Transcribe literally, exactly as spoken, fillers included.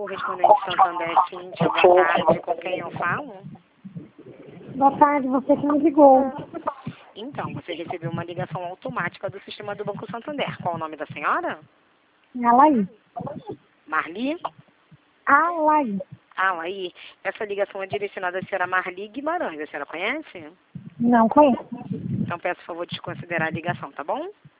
correspondente Santander, Cíntia, boa tarde. Com quem eu falo? Boa tarde, você que me ligou. Então, você recebeu uma ligação automática do sistema do Banco Santander. Qual o nome da senhora? Alaí. Marli? Alaí. Alaí. Essa ligação é direcionada à senhora Marli Guimarães. A senhora conhece? Não conheço. Então, peço, por favor, desconsiderar a ligação, tá bom?